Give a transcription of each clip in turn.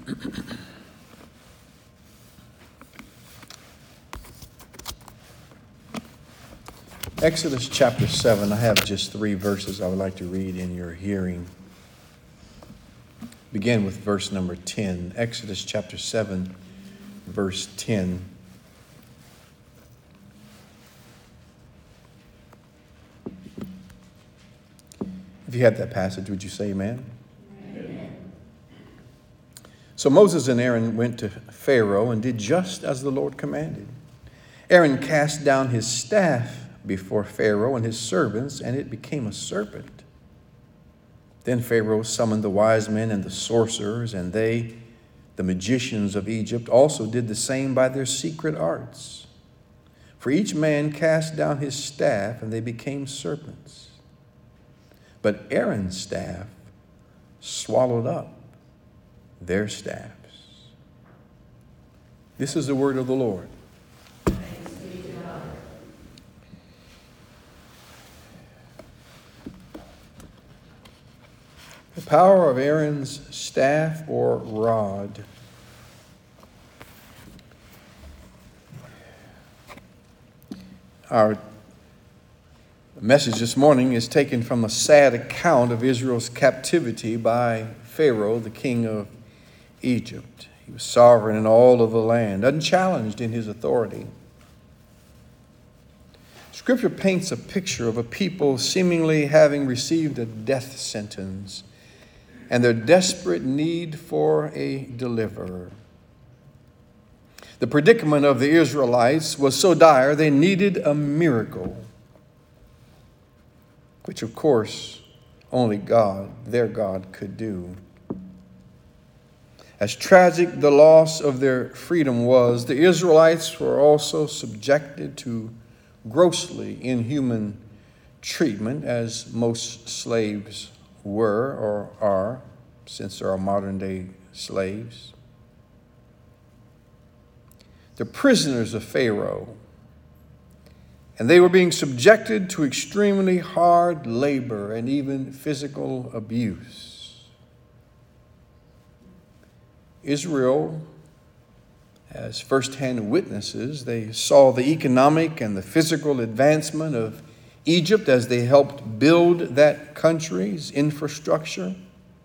Exodus chapter 7, I have just 3 verses I would like to read in your hearing. Begin with verse number 10. Exodus chapter 7, verse 10. If you have that passage, would you say amen? Amen. So Moses and Aaron went to Pharaoh and did just as the Lord commanded. Aaron cast down his staff before Pharaoh and his servants, and it became a serpent. Then Pharaoh summoned the wise men and the sorcerers, and they, the magicians of Egypt, also did the same by their secret arts. For each man cast down his staff, and they became serpents. But Aaron's staff swallowed up their staffs. This is the word of the Lord. The power of Aaron's staff or rod. Our message this morning is taken from a sad account of Israel's captivity by Pharaoh, the king of Egypt. He was sovereign in all of the land, unchallenged in his authority. Scripture paints a picture of a people seemingly having received a death sentence and their desperate need for a deliverer. The predicament of the Israelites was so dire they needed a miracle, which of course only God, their God, could do. As tragic the loss of their freedom was, the Israelites were also subjected to grossly inhuman treatment, as most slaves were or are, since there are modern day slaves. They're prisoners of Pharaoh, and they were being subjected to extremely hard labor and even physical abuse. Israel, as firsthand witnesses, they saw the economic and the physical advancement of Egypt as they helped build that country's infrastructure.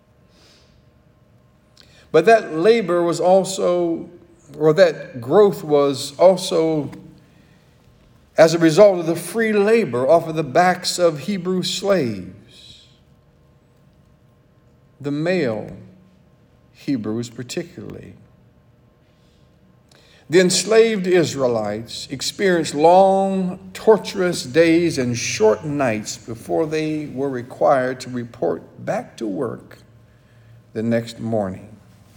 But that labor was also, or that growth was also as a result of the free labor off of the backs of Hebrew slaves, the male Hebrews particularly. The enslaved Israelites experienced long, torturous days and short nights before they were required to report back to work the next morning.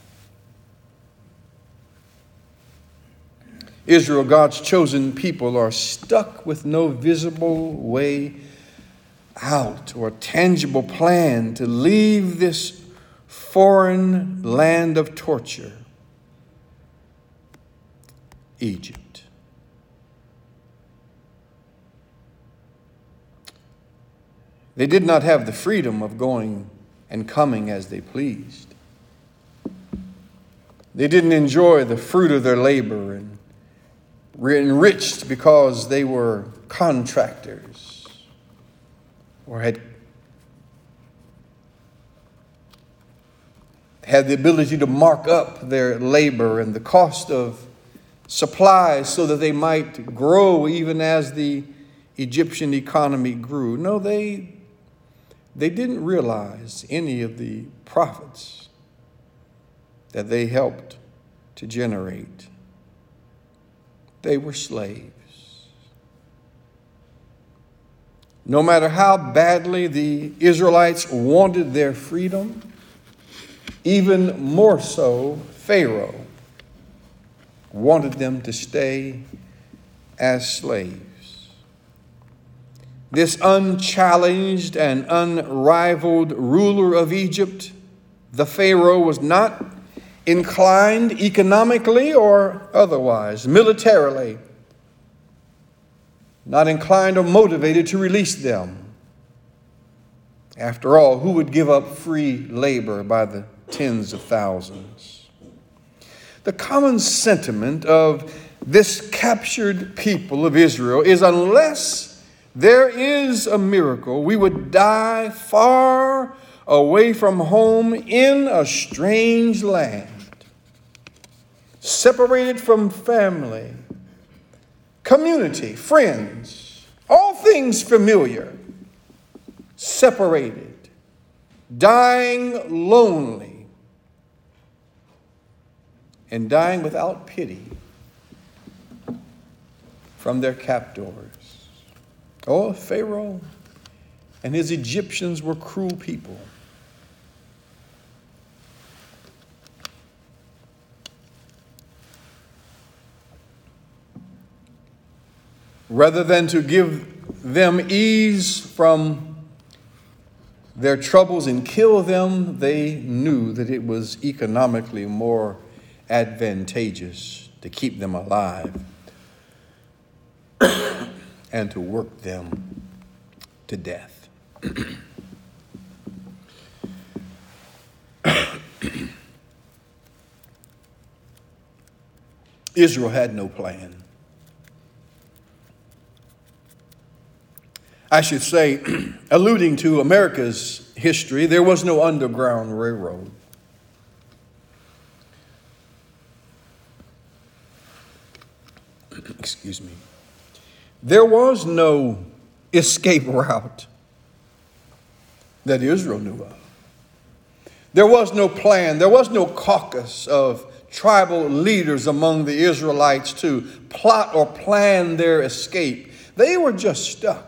Israel, God's chosen people, are stuck with no visible way out or tangible plan to leave this foreign land of torture, Egypt. They did not have the freedom of going and coming as they pleased. They didn't enjoy the fruit of their labor and were enriched because they were contractors or had the ability to mark up their labor and the cost of supplies so that they might grow even as the Egyptian economy grew. No, they didn't realize any of the profits that they helped to generate. They were slaves. No matter how badly the Israelites wanted their freedom, even more so, Pharaoh wanted them to stay as slaves. This unchallenged and unrivaled ruler of Egypt, the Pharaoh, was not inclined economically or otherwise, militarily, not inclined or motivated to release them. After all, who would give up free labor by the tens of thousands? The common sentiment of this captured people of Israel is, unless there is a miracle, we would die far away from home in a strange land, separated from family, community, friends, all things familiar, separated, dying lonely, and dying without pity from their captors. Oh, Pharaoh and his Egyptians were cruel people. Rather than to give them ease from their troubles and kill them, they knew that it was economically more advantageous to keep them alive and to work them to death. Israel had no plan. I should say, alluding to America's history, there was no Underground Railroad. Excuse me. There was no escape route that Israel knew of. There was no plan. There was no caucus of tribal leaders among the Israelites to plot or plan their escape. They were just stuck.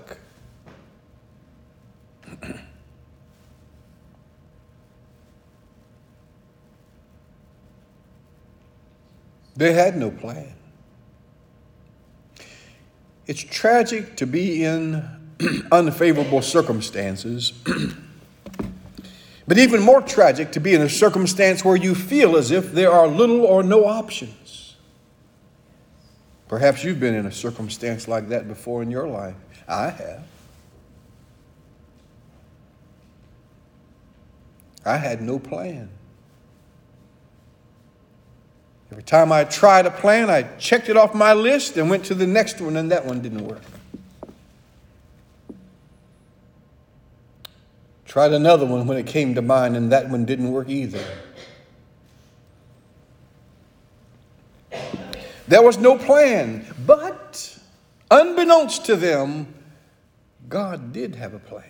They had no plan. It's tragic to be in unfavorable circumstances, but even more tragic to be in a circumstance where you feel as if there are little or no options. Perhaps you've been in a circumstance like that before in your life. I have. I had no plan. Every time I tried a plan, I checked it off my list and went to the next one, and that one didn't work. Tried another one when it came to mind, and that one didn't work either. There was no plan, but unbeknownst to them, God did have a plan.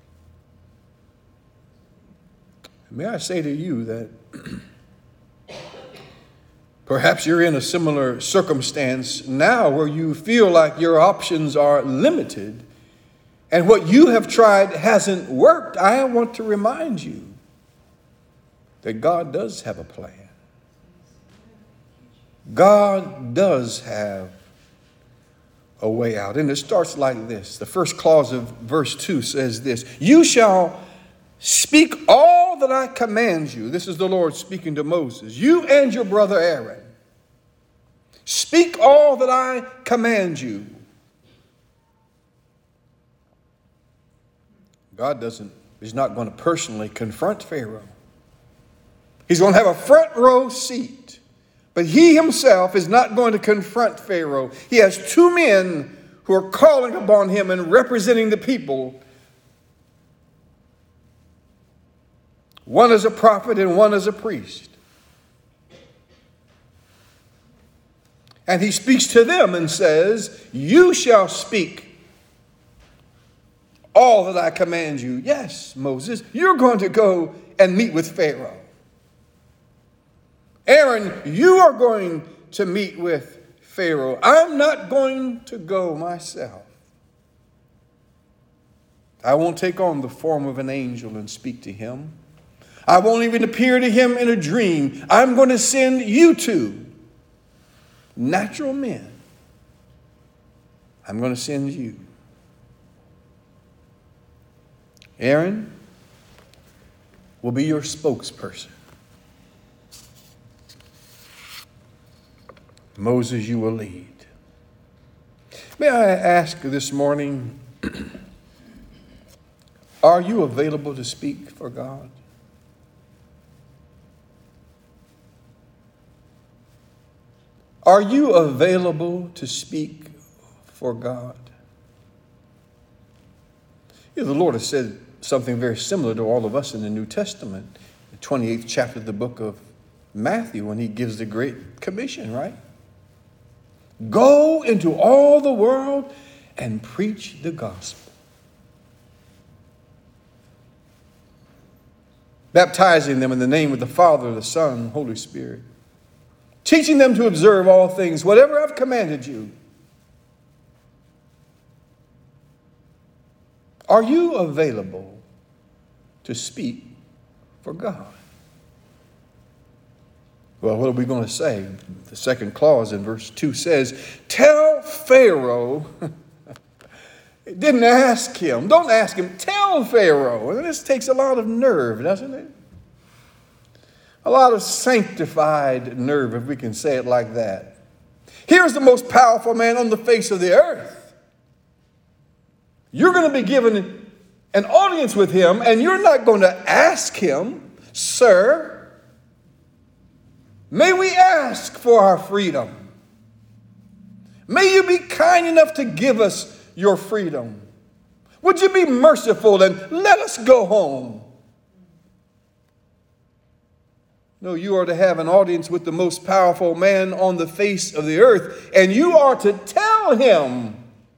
May I say to you that perhaps you're in a similar circumstance now where you feel like your options are limited and what you have tried hasn't worked. I want to remind you that God does have a plan. God does have a way out. And it starts like this. The first clause of verse 2 says this: "You shall speak all that I command you." This is the Lord speaking to Moses. "You and your brother Aaron, speak all that I command you." God is not going to personally confront Pharaoh. He's going to have a front row seat. But he himself is not going to confront Pharaoh. He has two men who are calling upon him and representing the people. One is a prophet and one is a priest. And he speaks to them and says, "You shall speak all that I command you." Yes, Moses, you're going to go and meet with Pharaoh. Aaron, you are going to meet with Pharaoh. I'm not going to go myself. I won't take on the form of an angel and speak to him. I won't even appear to him in a dream. I'm going to send you two natural men. I'm going to send you. Aaron will be your spokesperson. Moses, you will lead. May I ask this morning, are you available to speak for God? Are you available to speak for God? You know, the Lord has said something very similar to all of us in the New Testament, the 28th chapter of the book of Matthew, when he gives the Great Commission, right? Go into all the world and preach the gospel. Baptizing them in the name of the Father, the Son, and the Holy Spirit. Teaching them to observe all things, whatever I've commanded you. Are you available to speak for God? Well, what are we going to say? The second clause in verse 2 says, tell Pharaoh. Didn't ask him. Don't ask him. Tell Pharaoh. And this takes a lot of nerve, doesn't it? A lot of sanctified nerve, if we can say it like that. Here's the most powerful man on the face of the earth. You're going to be given an audience with him, and you're not going to ask him, sir, may we ask for our freedom? May you be kind enough to give us your freedom? Would you be merciful and let us go home? No, you are to have an audience with the most powerful man on the face of the earth, and you are to tell him,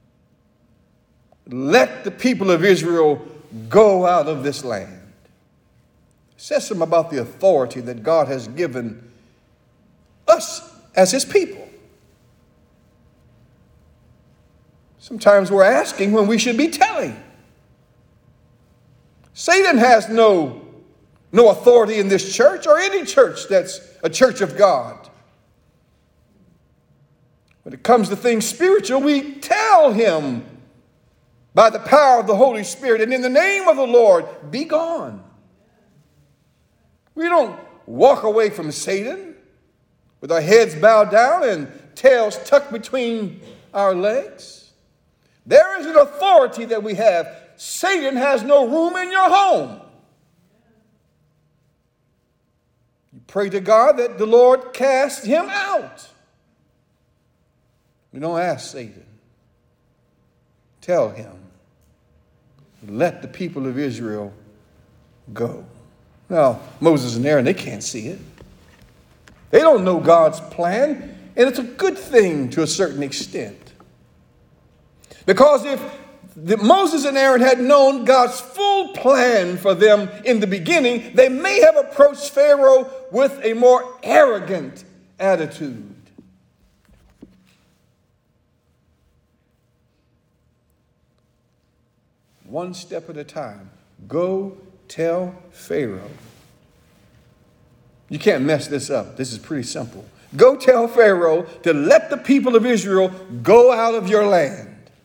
let the people of Israel go out of this land. It says something about the authority that God has given us as his people. Sometimes we're asking when we should be telling. Satan has no authority in this church or any church that's a church of God. When it comes to things spiritual, we tell him by the power of the Holy Spirit and in the name of the Lord, be gone. We don't walk away from Satan with our heads bowed down and tails tucked between our legs. There is an authority that we have. Satan has no room in your home. You pray to God that the Lord cast him out. We don't ask Satan. Tell him, let the people of Israel go. Now, Moses and Aaron, they can't see it. They don't know God's plan, and it's a good thing to a certain extent. Because if Moses and Aaron had known God's full plan for them in the beginning, they may have approached Pharaoh with a more arrogant attitude. One step at a time. Go tell Pharaoh. You can't mess this up. This is pretty simple. Go tell Pharaoh to let the people of Israel go out of your land.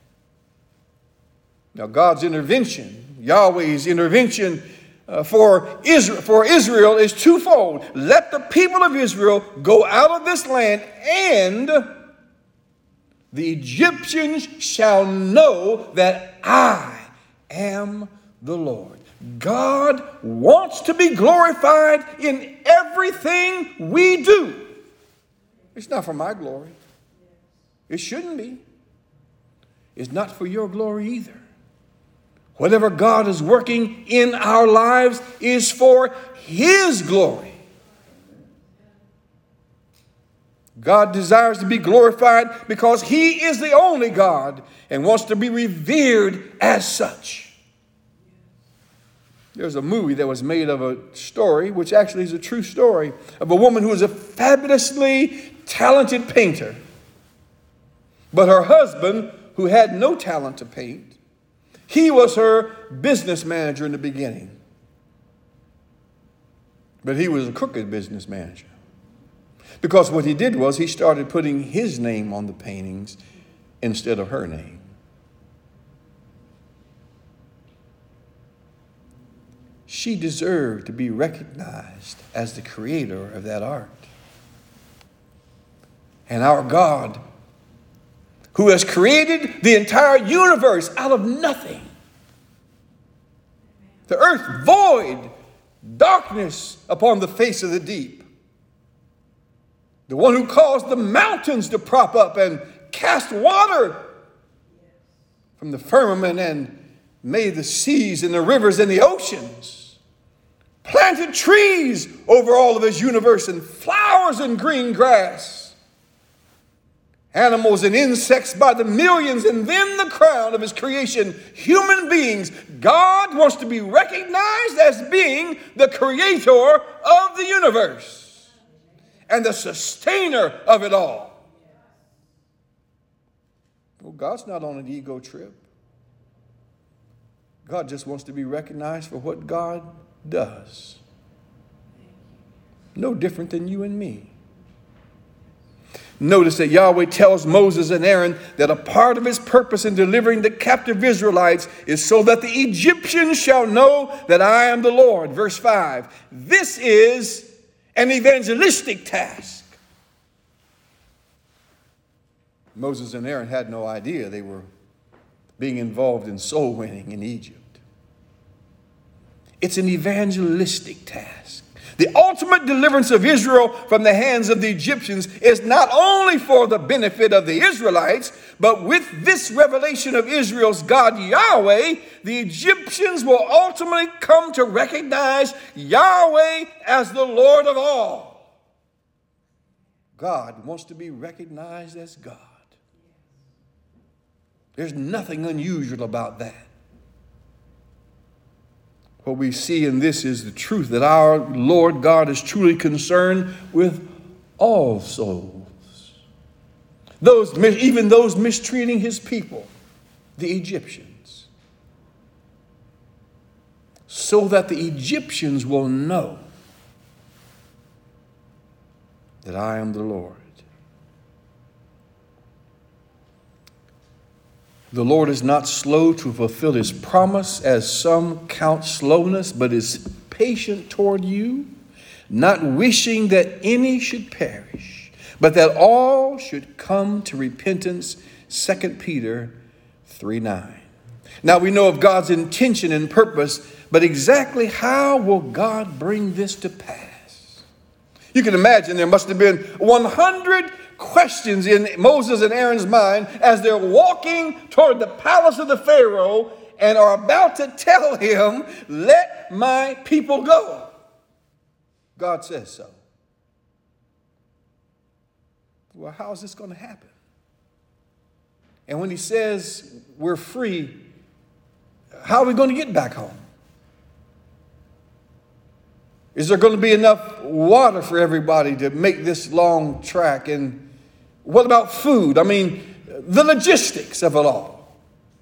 Now, God's intervention, Yahweh's intervention for Israel is twofold. Let the people of Israel go out of this land, and the Egyptians shall know that I am the Lord. God wants to be glorified in everything we do. It's not for my glory. It shouldn't be. It's not for your glory either. Whatever God is working in our lives is for his glory. God desires to be glorified because he is the only God and wants to be revered as such. There's a movie that was made of a story, which actually is a true story, of a woman who was a fabulously talented painter. But her husband, who had no talent to paint, he was her business manager in the beginning. But he was a crooked business manager. Because what he did was he started putting his name on the paintings instead of her name. She deserved to be recognized as the creator of that art. And our God, who has created the entire universe out of nothing, the earth void, darkness upon the face of the deep, The one who caused the mountains to prop up and cast water from the firmament and made the seas and the rivers and the oceans. Planted trees over all of his universe and flowers and green grass. Animals and insects by the millions, and then the crown of his creation, human beings. God wants to be recognized as being the creator of the universe and the sustainer of it all. Well, God's not on an ego trip. God just wants to be recognized for what God does. No different than you and me. Notice that Yahweh tells Moses and Aaron that a part of his purpose in delivering the captive Israelites is so that the Egyptians shall know that I am the Lord. Verse 5. This is an evangelistic task. Moses and Aaron had no idea they were being involved in soul winning in Egypt. It's an evangelistic task. The ultimate deliverance of Israel from the hands of the Egyptians is not only for the benefit of the Israelites, but with this revelation of Israel's God Yahweh, the Egyptians will ultimately come to recognize Yahweh as the Lord of all. God wants to be recognized as God. There's nothing unusual about that. What we see in this is the truth that our Lord God is truly concerned with all souls. Even those mistreating his people, the Egyptians. So that the Egyptians will know that I am the Lord. The Lord is not slow to fulfill his promise, as some count slowness, but is patient toward you, not wishing that any should perish, but that all should come to repentance. 2 Peter 3:9. Now we know of God's intention and purpose, but exactly how will God bring this to pass? You can imagine there must have been 100 questions in Moses and Aaron's mind as they're walking toward the palace of the Pharaoh and are about to tell him, let my people go. God says so. Well, how is this going to happen? And when he says we're free, how are we going to get back home? Is there going to be enough water for everybody to make this long track? And what about food? I mean, the logistics of it all.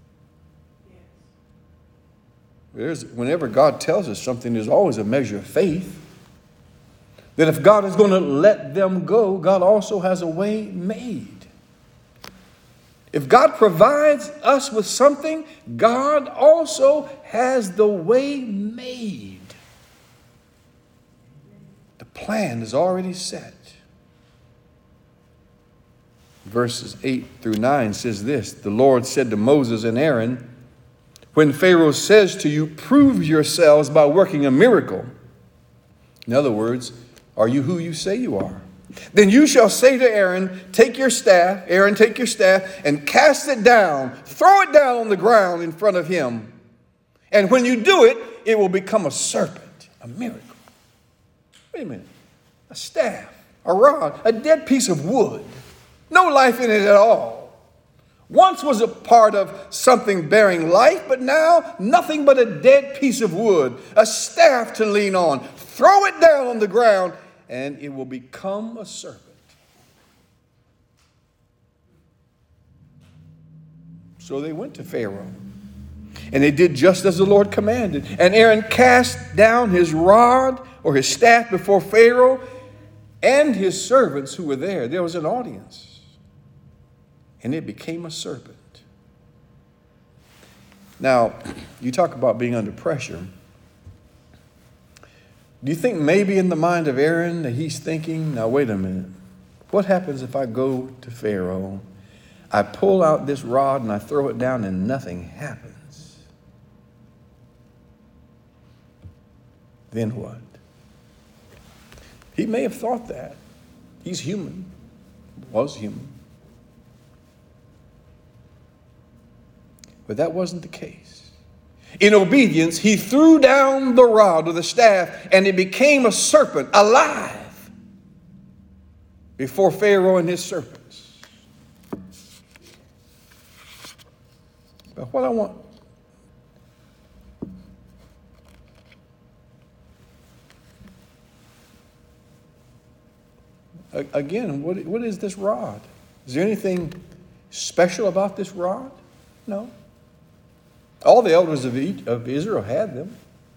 Whenever God tells us something, there's always a measure of faith. That if God is going to let them go, God also has a way made. If God provides us with something, God also has the way made. The plan is already set. Verses 8 through 9 says this: the Lord said to Moses and Aaron, when Pharaoh says to you, prove yourselves by working a miracle. In other words, are you who you say you are? Then you shall say to Aaron, take your staff, and cast it down. Throw it down on the ground in front of him. And when you do it, it will become a serpent, a miracle. Wait a minute. A staff, a rod, a dead piece of wood. No life in it at all. Once was a part of something bearing life, but now nothing but a dead piece of wood, a staff to lean on. Throw it down on the ground, and it will become a serpent. So they went to Pharaoh, and they did just as the Lord commanded. And Aaron cast down his rod or his staff before Pharaoh and his servants who were there. There was an audience. And it became a serpent. Now, you talk about being under pressure. Do you think maybe in the mind of Aaron that he's thinking, now wait a minute, what happens if I go to Pharaoh, I pull out this rod and I throw it down and nothing happens? Then what? He may have thought that. He's human, was human. But that wasn't the case. In obedience, he threw down the rod or the staff, and it became a serpent alive before Pharaoh and his servants. But what I want again, what is this rod? Is there anything special about this rod? No. All the elders of Israel had them.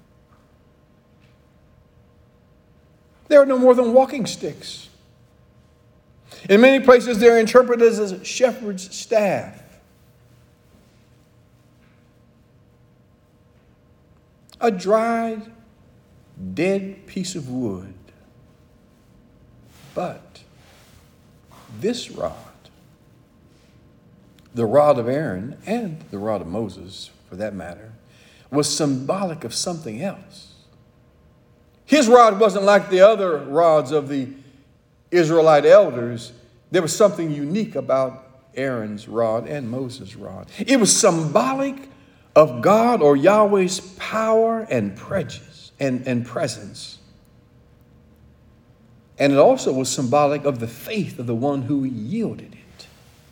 They are no more than walking sticks. In many places, they're interpreted as a shepherd's staff. A dried, dead piece of wood. But this rod, the rod of Aaron and the rod of Moses, for that matter, was symbolic of something else. His rod wasn't like the other rods of the Israelite elders. There was something unique about Aaron's rod and Moses' rod. It was symbolic of God or Yahweh's power and presence. And it also was symbolic of the faith of the one who yielded it.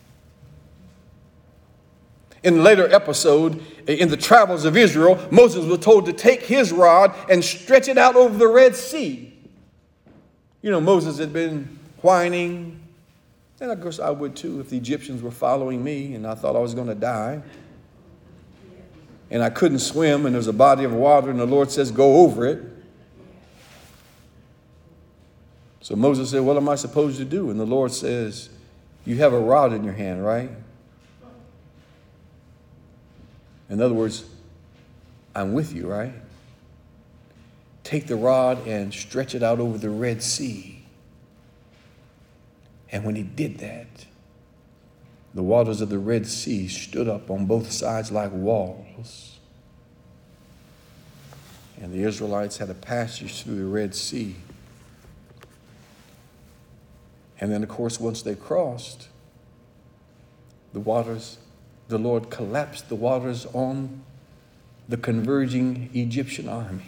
In the later episode, in the travels of Israel, Moses was told to take his rod and stretch it out over the Red Sea. You know, Moses had been whining, and of course I would too if the Egyptians were following me and I thought I was going to die. And I couldn't swim, and there's a body of water, and the Lord says, go over it. So Moses said, what am I supposed to do? And the Lord says, you have a rod in your hand, right? In other words, I'm with you, right? Take the rod and stretch it out over the Red Sea. And when he did that, the waters of the Red Sea stood up on both sides like walls. And the Israelites had a passage through the Red Sea. And then, of course, once they crossed, the Lord collapsed the waters on the converging Egyptian army.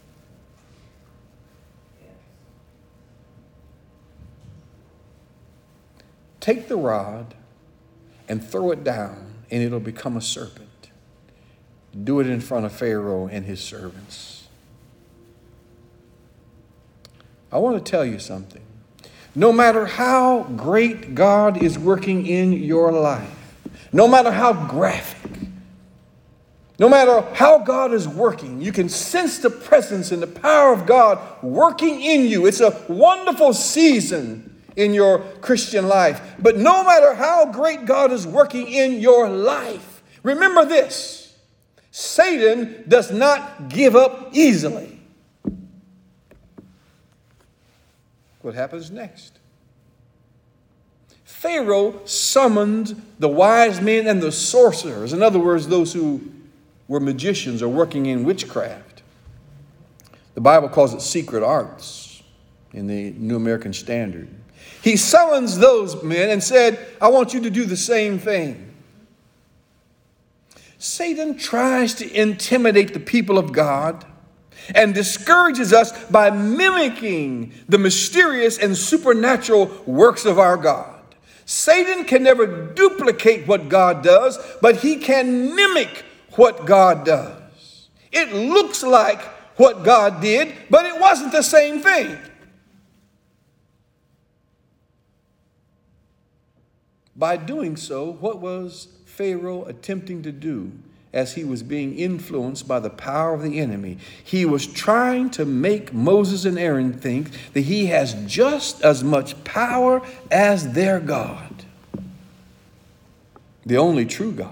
Take the rod and throw it down, and it'll become a serpent. Do it in front of Pharaoh and his servants. I want to tell you something. No matter how great God is working in your life, no matter how graphic, no matter how God is working, you can sense the presence and the power of God working in you. It's a wonderful season in your Christian life. But no matter how great God is working in your life, remember this: Satan does not give up easily. What happens next? Pharaoh summoned the wise men and the sorcerers. In other words, those who were magicians or working in witchcraft. The Bible calls it secret arts in the New American Standard. He summons those men and said, I want you to do the same thing. Satan tries to intimidate the people of God and discourages us by mimicking the mysterious and supernatural works of our God. Satan can never duplicate what God does, but he can mimic what God does. It looks like what God did, but it wasn't the same thing. By doing so, what was Pharaoh attempting to do as he was being influenced by the power of the enemy? He was trying to make Moses and Aaron think that he has just as much power as their God, the only true God.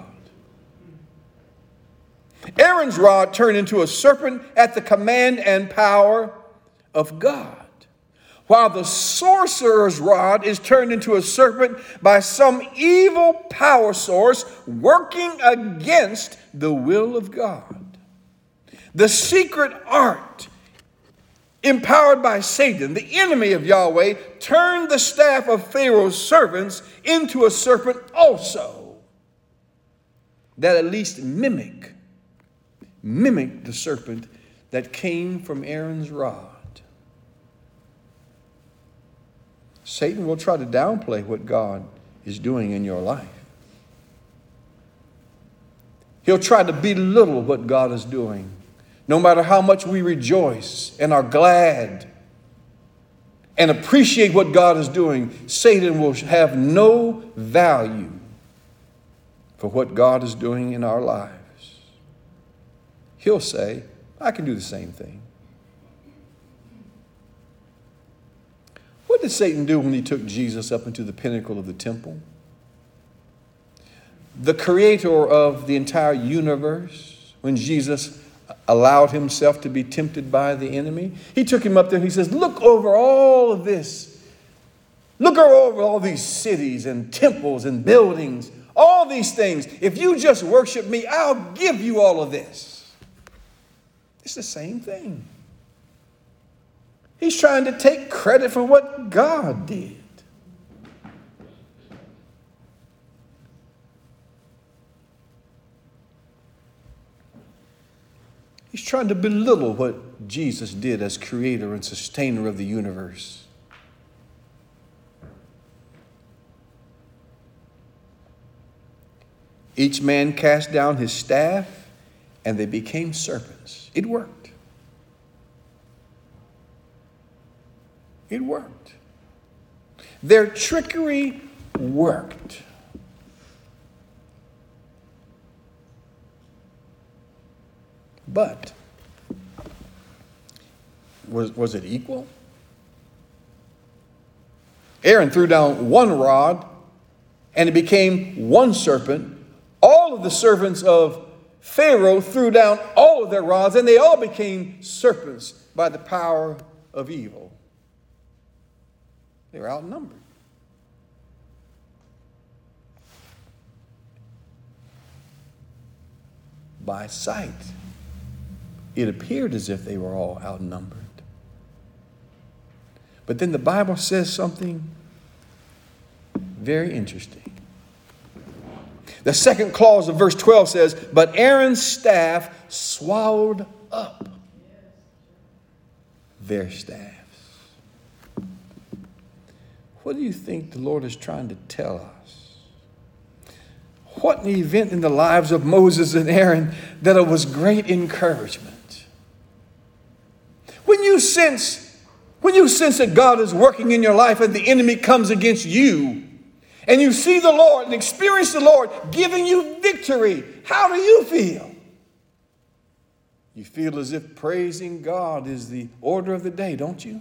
Aaron's rod turned into a serpent at the command and power of God, while the sorcerer's rod is turned into a serpent by some evil power source working against the will of God. The secret art empowered by Satan, the enemy of Yahweh, turned the staff of Pharaoh's servants into a serpent also, that at least mimic the serpent that came from Aaron's rod. Satan will try to downplay what God is doing in your life. He'll try to belittle what God is doing. No matter how much we rejoice and are glad and appreciate what God is doing, Satan will have no value for what God is doing in our lives. He'll say, I can do the same thing. What did Satan do when he took Jesus up into the pinnacle of the temple? The creator of the entire universe, when Jesus allowed himself to be tempted by the enemy, he took him up there and he says, look over all of this. Look over all these cities and temples and buildings, all these things. If you just worship me, I'll give you all of this. It's the same thing. He's trying to take credit for what God did. He's trying to belittle what Jesus did as creator and sustainer of the universe. Each man cast down his staff, and they became serpents. It worked. It worked. Their trickery worked. But was it equal? Aaron threw down one rod, and it became one serpent. All of the servants of Pharaoh threw down all of their rods, and they all became serpents by the power of evil. They were outnumbered. By sight, it appeared as if they were all outnumbered. But then the Bible says something very interesting. The second clause of verse 12 says, but Aaron's staff swallowed up their staffs. What do you think the Lord is trying to tell us? What an event in the lives of Moses and Aaron that it was great encouragement. When you sense that God is working in your life and the enemy comes against you, and you see the Lord and experience the Lord giving you victory, how do you feel? You feel as if praising God is the order of the day, don't you?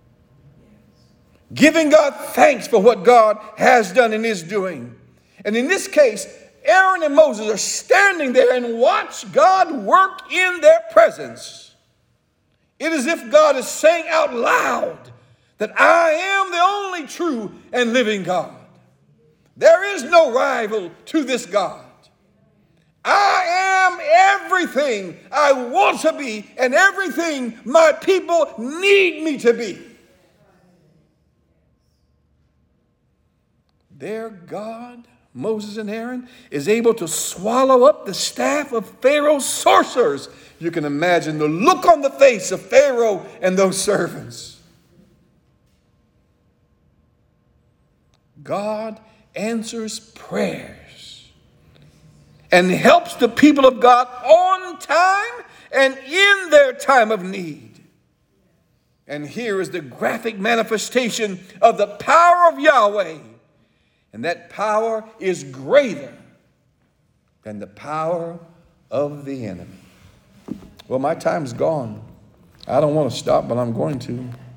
Giving God thanks for what God has done and is doing. And in this case, Aaron and Moses are standing there and watch God work in their presence. It is as if God is saying out loud that I am the only true and living God. There is no rival to this God. I am everything I want to be and everything my people need me to be. Their God, Moses and Aaron, is able to swallow up the staff of Pharaoh's sorcerers. You can imagine the look on the face of Pharaoh and those servants. God answers prayers and helps the people of God on time and in their time of need. And here is the graphic manifestation of the power of Yahweh. And that power is greater than the power of the enemy. Well, my time's gone. I don't want to stop, but I'm going to.